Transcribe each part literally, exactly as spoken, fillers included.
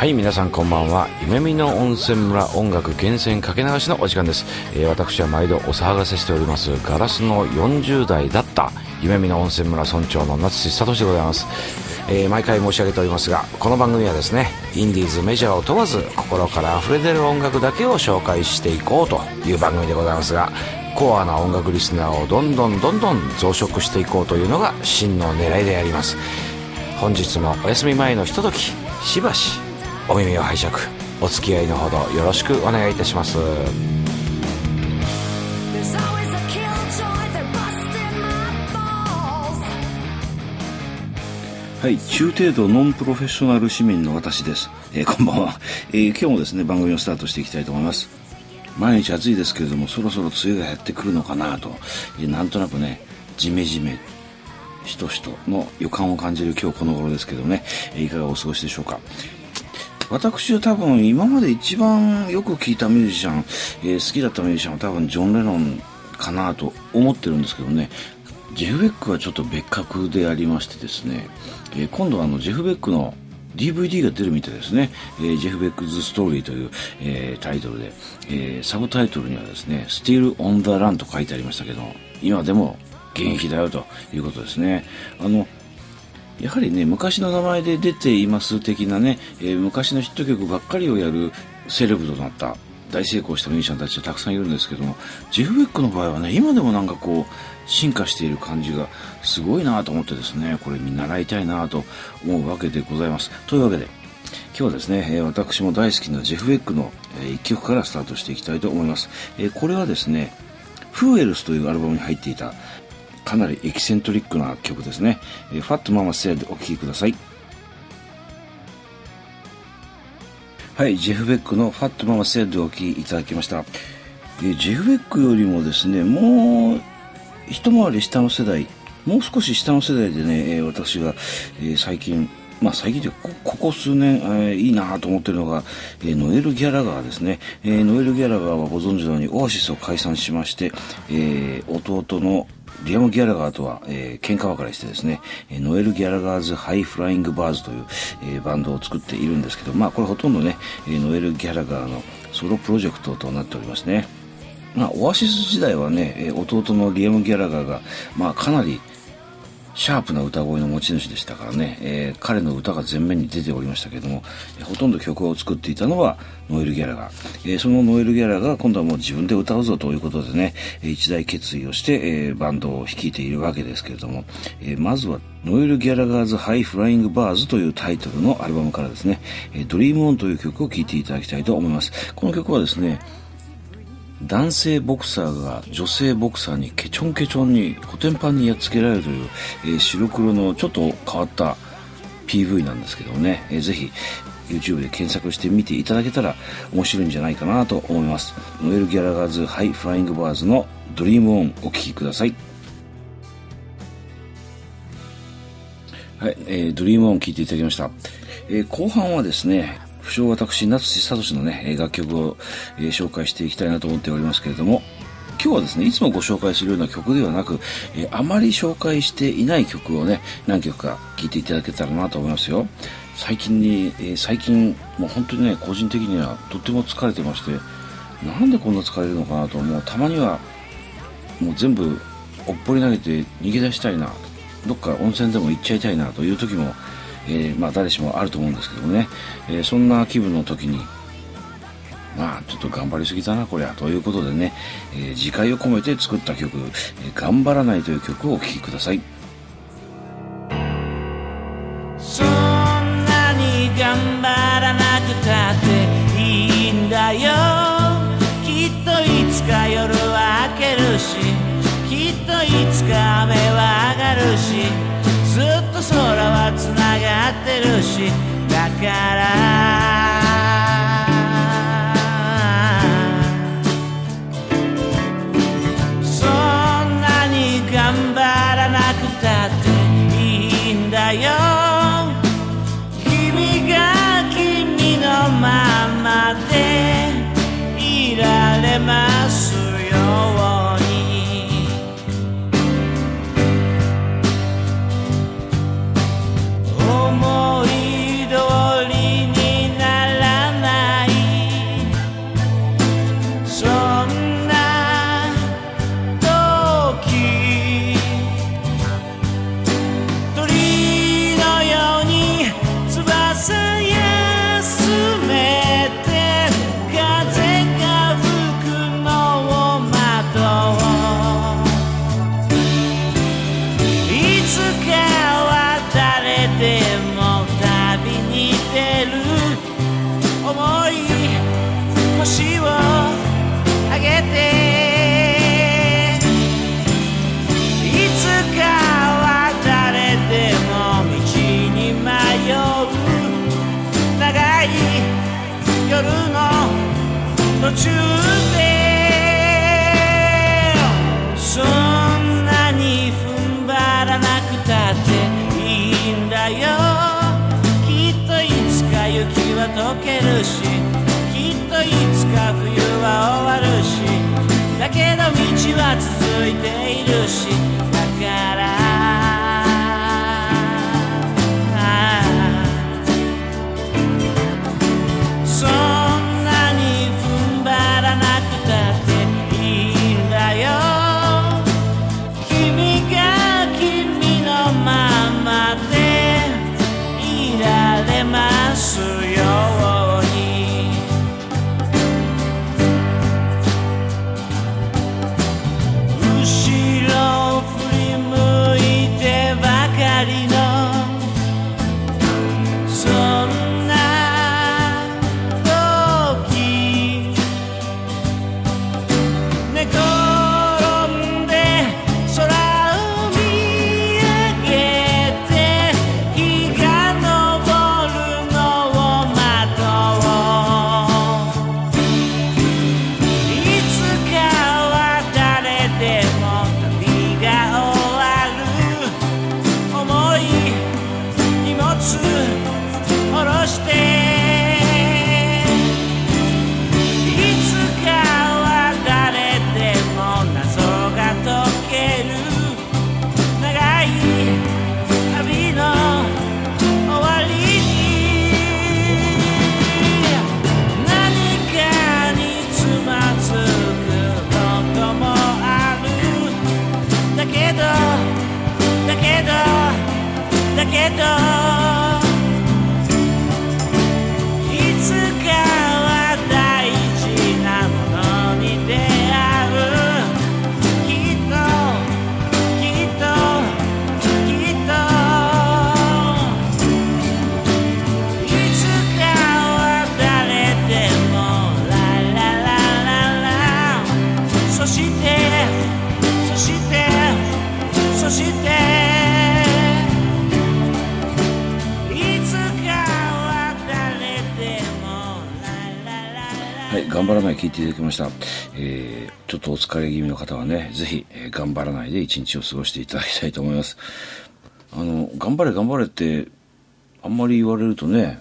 はい、皆さんこんばんは。夢見の温泉村音楽厳選かけ流しのお時間です。えー、私は毎度お騒がせしておりますガラスのよんじゅう代だった夢見の温泉村村長の夏地聡でございます。えー、毎回申し上げておりますが、この番組はですね、インディーズメジャーを問わず心から溢れ出る音楽だけを紹介していこうという番組でございますが、コアな音楽リスナーをどんどんどんどん増殖していこうというのが真の狙いであります。本日もお休み前のひととき、しばしお耳を拝借、お付き合いのほどよろしくお願いいたします。 はい、中程度ノンプロフェッショナル市民の私です。えー、こんばんは、えー、今日もですね番組をスタートしていきたいと思います。毎日暑いですけれども、そろそろ梅雨がやってくるのかなと、えー、なんとなくねジメジメしとしとの予感を感じる今日この頃ですけどね、えー、いかがお過ごしでしょうか。私は多分今まで一番よく聴いたミュージシャン、えー、好きだったミュージシャンは多分ジョン・レノンかなと思ってるんですけどね、ジェフ・ベックはちょっと別格でありましてですね、えー、今度はあのジェフ・ベックの ディーブイディー が出るみたいですね。えー、ジェフ・ベックズ・ストーリーという、えー、タイトルで、えー、サブタイトルにはですね Still on the Run と書いてありましたけど、今でも現役だよということですね。あのやはりね、昔の名前で出ています的なね、えー、昔のヒット曲ばっかりをやるセレブとなった大成功したミュージシャンたちはたくさんいるんですけども、ジェフ・ベックの場合はね、今でもなんかこう進化している感じがすごいなと思ってですね、これ見習いたいなと思うわけでございます。というわけで今日はですね、えー、私も大好きなジェフ・ベックの、えー、一曲からスタートしていきたいと思います。えー、これはですね、フーエルスというアルバムに入っていたかなりエキセントリックな曲ですね。えー、ファットママセイでお聴きください。はい、ジェフ・ベックのファットママセイでお聴きいただきました。えー、ジェフ・ベックよりもですね、もう一回り下の世代、もう少し下の世代でね、えー、私が、えー、最近まあ最近で こ, ここ数年、えー、いいなと思ってるのが、えー、ノエル・ギャラガーですね。えー、ノエル・ギャラガーはご存知のようにオアシスを解散しまして、えー、弟のリアム・ギャラガーとは、えー、喧嘩別れしてですね、ノエル・ギャラガーズ・ハイ・フライング・バーズという、えー、バンドを作っているんですけど、まあこれほとんどね、ノエル・ギャラガーのソロプロジェクトとなっておりますね。まあオアシス時代はね、弟のリアム・ギャラガーが、まあかなりシャープな歌声の持ち主でしたからね、えー、彼の歌が前面に出ておりましたけども、えー、ほとんど曲を作っていたのはノエル・ギャラガー、えー、そのノエル・ギャラガーが今度はもう自分で歌うぞということでね、一大決意をして、えー、バンドを率いているわけですけれども、えー、まずはノエル・ギャラガーズ・ハイ・フライング・バーズというタイトルのアルバムからですね、えー、ドリームオンという曲を聴いていただきたいと思います。この曲はですね、男性ボクサーが女性ボクサーにケチョンケチョンにコテンパンにやっつけられるという、えー、白黒のちょっと変わった ピーブイ なんですけどもね、えー、ぜひ YouTube で検索してみていただけたら面白いんじゃないかなと思います。ノエル・ギャラガーズ・ハイ・フライング・バーズのドリームオンお聴きください。はい、えー、ドリームオン聴いていただきました。えー、後半はですね、不詳私夏地聡のね楽曲を、えー、紹介していきたいなと思っておりますけれども、今日はですねいつもご紹介するような曲ではなく、えー、あまり紹介していない曲をね何曲か聴いていただけたらなと思いますよ。最近に、えー、最近もう本当にね個人的にはとっても疲れてまして、なんでこんな疲れるのかなと、もうたまにはもう全部おっぽり投げて逃げ出したいな、どっか温泉でも行っちゃいたいなという時もえー、まあ誰しもあると思うんですけどもね、えー、そんな気分の時にまあちょっと頑張りすぎたなこりゃということでね、えー、自戒を込めて作った曲、えー、頑張らないという曲をお聴きください。 そんなに頑張らなくたっていいんだよ、きっといつか夜は明けるし、きっといつか雨は上がるし、ずっと空はつながってるし、だからそんなに頑張らなくたっていいんだよ、君が君のままでいられますように。思い通りにな夜の途中でそんなに踏ん張らなくたっていいんだよ。きっといつか雪は溶けるし、きっといつか冬は終わるし、だけど道は続いているし、だからそんなに踏ん張らなくたっていいんだよ。君が君のままでいられますように。後ろを振り向いてばかりのそんな時、寝転んで空を見上げて日が昇るのを待とう。いつかは誰でも旅が終わる。重い荷物下ろしていつかは誰でも謎が解ける。長い旅の終わりに何かにつまずくこともある。だけどだけどだけどいつかは大事なものに出会う。きっときっときっといつかは誰でもラララララ。そしてそしてそしていつかは誰でもララララ。 はい、頑張らない聞いていただきました。えー、ちょっとお疲れ気味の方はね、ぜひ、えー、頑張らないで一日を過ごしていただきたいと思います。あの、頑張れ頑張れってあんまり言われるとね、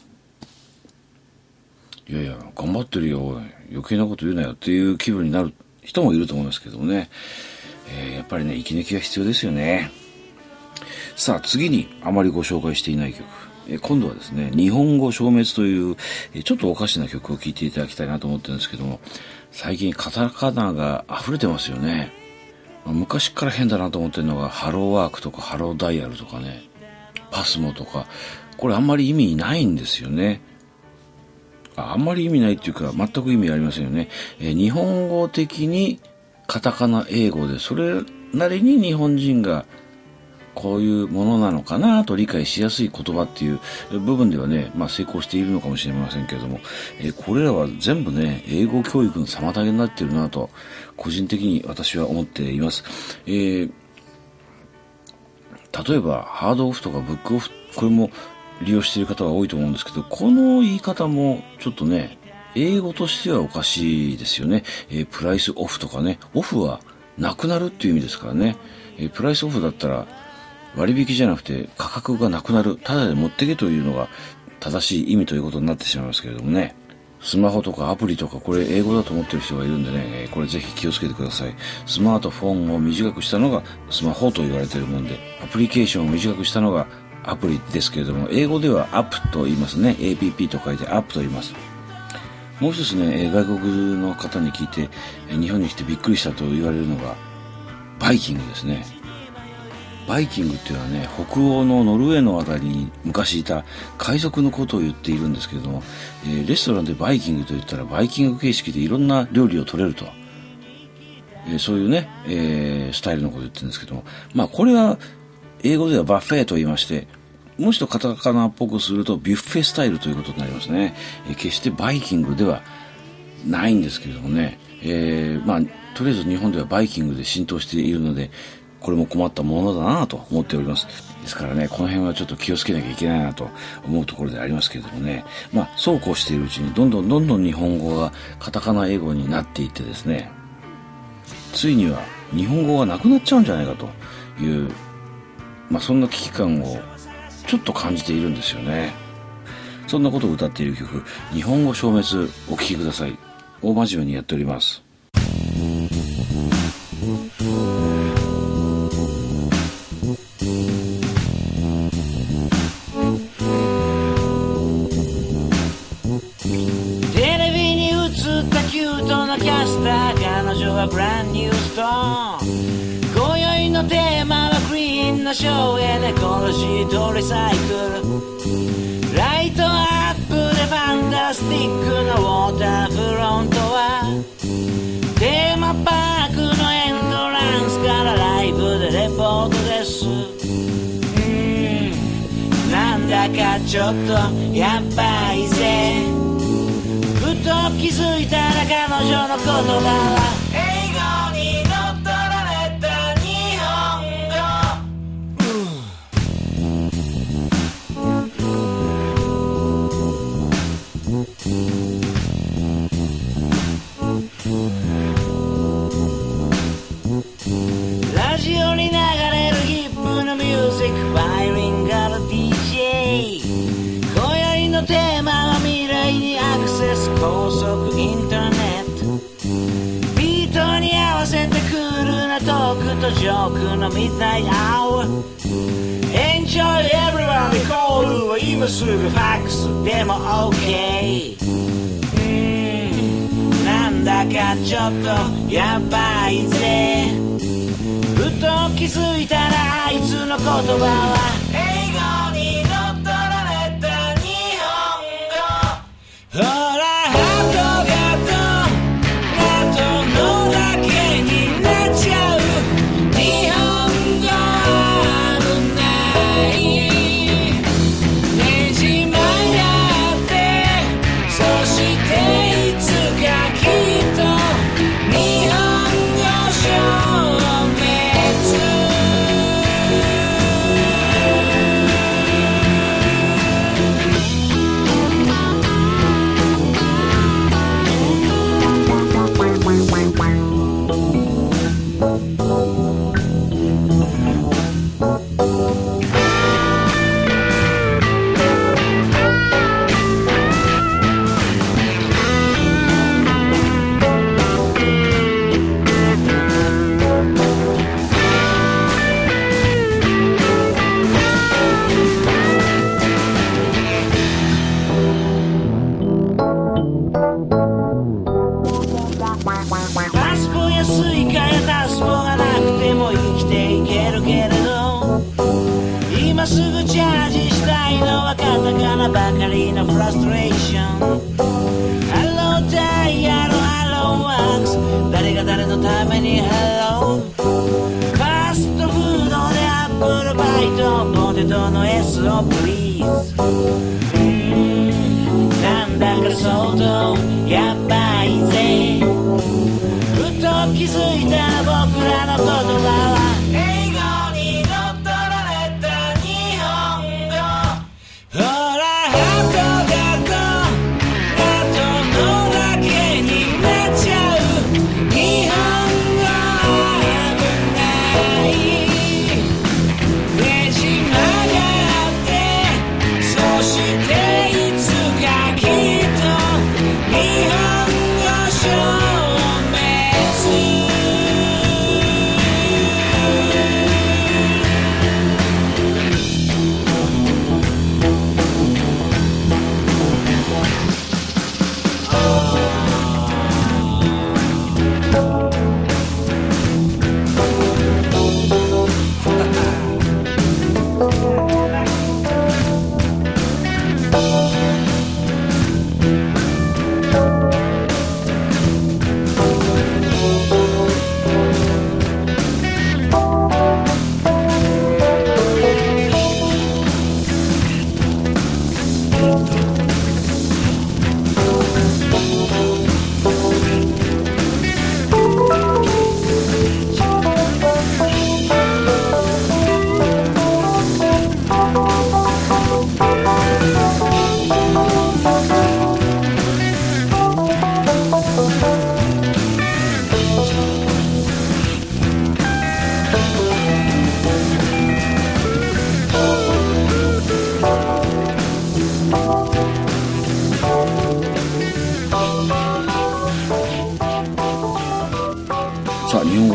いやいや、頑張ってるよ、余計なこと言うなよっていう気分になる人もいると思いますけどもね、えー、やっぱりね、息抜きが必要ですよね。さあ、次にあまりご紹介していない曲。えー、今度はですね、日本語消滅という、えー、ちょっとおかしな曲を聴いていただきたいなと思ってるんですけども、最近カタカナが溢れてますよね。まあ、昔から変だなと思ってるのが、ハローワークとかハローダイヤルとかね、パスモとか、これあんまり意味ないんですよね。あ, あんまり意味ないっていうか、全く意味ありませんよね。えー、日本語的にカタカナ英語で、それなりに日本人がこういうものなのかなと理解しやすい言葉っていう部分ではね、まあ成功しているのかもしれませんけれども、えー、これらは全部ね、英語教育の妨げになっているなと、個人的に私は思っています。えー、例えば、ハードオフとかブックオフ、これも利用している方は多いと思うんですけど、この言い方もちょっとね、英語としてはおかしいですよね。えー、プライスオフとかね、オフはなくなるっていう意味ですからね。えー、プライスオフだったら割引じゃなくて価格がなくなる、ただで持ってけというのが正しい意味ということになってしまいますけれどもね。スマホとかアプリとか、これ英語だと思ってる人がいるんでね、これぜひ気をつけてください。スマートフォンを短くしたのがスマホと言われているもんで、アプリケーションを短くしたのがアプリですけれども、英語ではアップと言いますね。エーピーピー と書いてアップと言います。もう一つね、外国の方に聞いて日本に来てびっくりしたと言われるのがバイキングですね。バイキングっていうのはね、北欧のノルウェーのあたりに昔いた海賊のことを言っているんですけれども、えー、レストランでバイキングと言ったらバイキング形式でいろんな料理を取れると、えー、そういうね、えー、スタイルのことを言ってるんですけども、まあこれは英語ではバッフェと言いまして、もう一度カタカナっぽくするとビュッフェスタイルということになりますね。えー、決してバイキングではないんですけれどもね、えー、まあとりあえず日本ではバイキングで浸透しているので、 これも困ったものだなと思っております。ですからね、この辺はちょっと気をつけなきゃいけないなと思うところでありますけれどもね、まあそうこうしているうちにどんどんどんどん日本語がカタカナ英語になっていってですね、ついには日本語がなくなっちゃうんじゃないかという、まあそんな危機感をちょっと感じているんですよね。そんなことを歌っている曲、日本語消滅、お聴きください。大真面目にやっております。 テレビに映ったキュートなキャスター、彼女はブランニューストーン。今宵のテーマはグリーンの省エネ、エコロジーとリサイクル。ライトアップでファンタスティックなウォーターフロントは、テーマパークのエントランスからライブでレポートです。うーん、なんだかちょっとやばいぜ。ふと気づいたら彼女の言葉は英語に乗っ取られた日本語。ラジオに流れるヒップのミュージック、バイリンガル ディージェー。 今宵のテーマは未来にアクセス、高速インターネット。ビートに合わせてクールなトークとジョークのミッドナイトアワー。 Enjoy everyone コールは今すぐファックスでも OK。 うーん、なんだかちょっとやばいぜ。ふと気づいたらあいつの言葉は英語に乗っ取られた日本語。ほらハトがとあとのだけになっちゃう日本語。危ないねじ曲がってそしていつかきっと日本語消滅。パスポやスイカやタスポがなくても生きていけるけれど、今すぐチャージしたいのはカタカナばかりのフラストレーション。ハローダイヤルハローワークス、誰が誰のためにハロー。ファストフードでアップルパイとポテトの エス をプリーズ。うーん、なんだか相当やばいぜ。ふと気づいたら僕らの言葉は英語に乗っ取られた日本語。ほらハトがとあとのだけになっちゃう日本語。危ないねじ曲がってそしていつかきっと日本語消滅。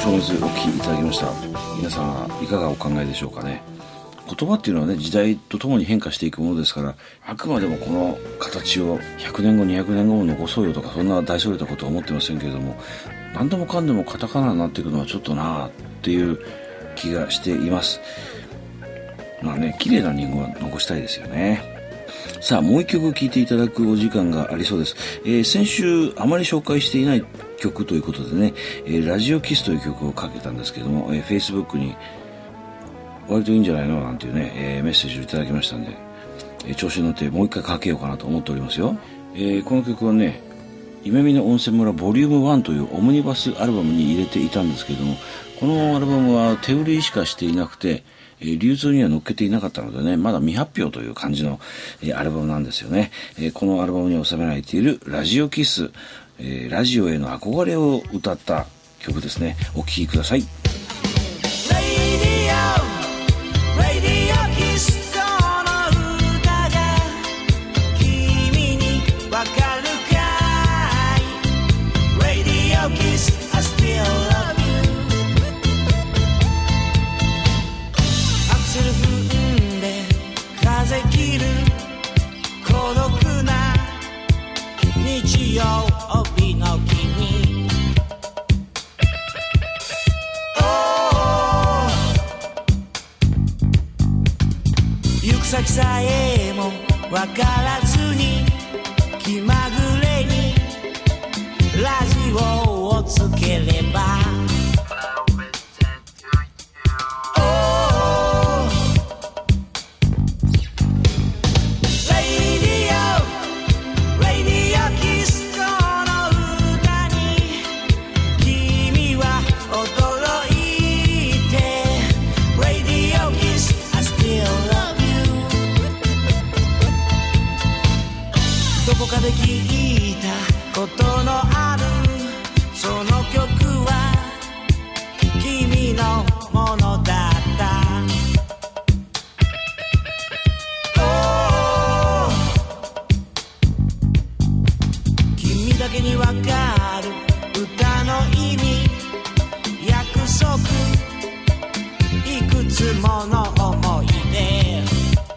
消滅お聞きいただきました。皆さんはいかがお考えでしょうかね。言葉っていうのはね、時代とともに変化していくものですから、あくまでもこの形をひゃくねんごにひゃくねんごも残そうよとか、そんな大それたことは思ってませんけれども、何でもかんでもカタカナになっていくのはちょっとなあっていう気がしています。まあね、綺麗なリンゴは残したいですよね。さあ、もう一曲聴いていただくお時間がありそうです。えー、先週あまり紹介していない曲ということでね、えー、ラジオキスという曲をかけたんですけども、えー、Facebook に割といいんじゃないのなんていうね、えー、メッセージをいただきましたんで、えー、調子に乗ってもう一回かけようかなと思っておりますよ。えー、この曲はね、夢見の温泉村ボリュームワンというオムニバスアルバムに入れていたんですけども、このアルバムは手売りしかしていなくて、えー、流通には載っけていなかったのでね、まだ未発表という感じの、えー、アルバムなんですよね。えー、このアルバムに収められているラジオキス、えー、ラジオへの憧れを歌った曲ですね。お聴きください。 先さえもわからずに気まぐれにラジオをつければで聞いたことのあるその曲は君のものだった、oh、君だけにわかる歌の意味約束いくつもの思い出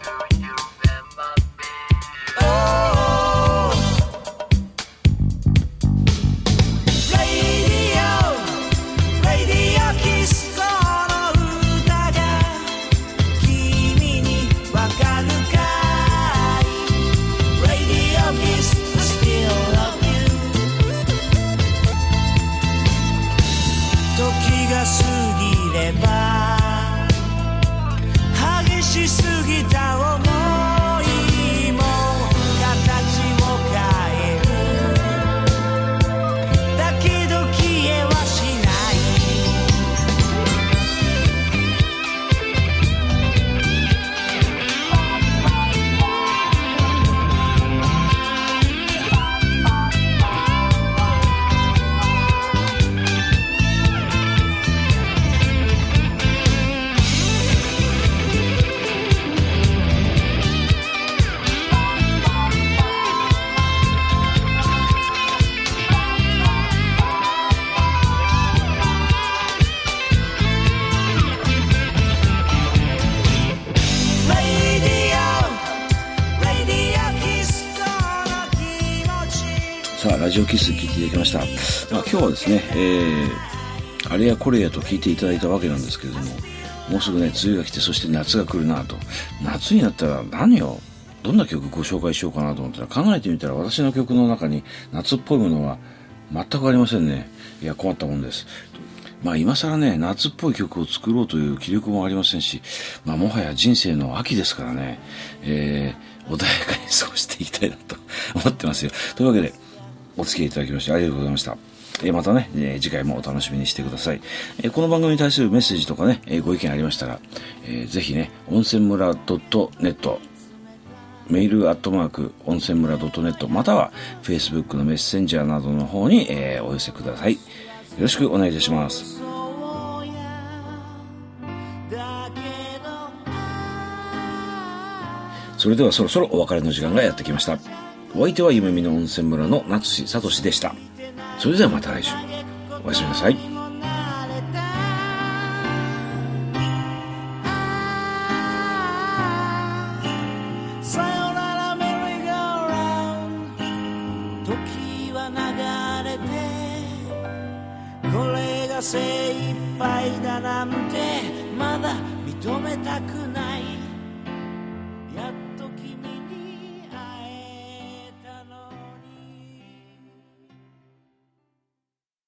ラジオキス聞いていただきました。まあ、今日はですね、えー、あれやこれやと聞いていただいたわけなんですけれども、もうすぐね梅雨が来て、そして夏が来るなと。夏になったら何をどんな曲ご紹介しようかなと思ったら、考えてみたら私の曲の中に夏っぽいものは全くありませんね。いや、困ったもんです。まあ今更ね夏っぽい曲を作ろうという気力もありませんし、まあもはや人生の秋ですからね、えー、穏やかに過ごしていきたいなと思ってますよ。というわけでお付き合いいただきましてありがとうございました。えー、またね、えー、次回もお楽しみにしてください。えー、この番組に対するメッセージとかね、えー、ご意見ありましたら、えー、ぜひね、温泉村 .net、メールアットマーク、温泉村 .net、または Facebook のメッセンジャーなどの方に、えー、お寄せください。よろしくお願いいたします。それではそろそろお別れの時間がやってきました。お相手は夢見の温泉村の夏志聡でした。それではまた来週。おやすみなさい。 精一杯だなんてまだ認めたくない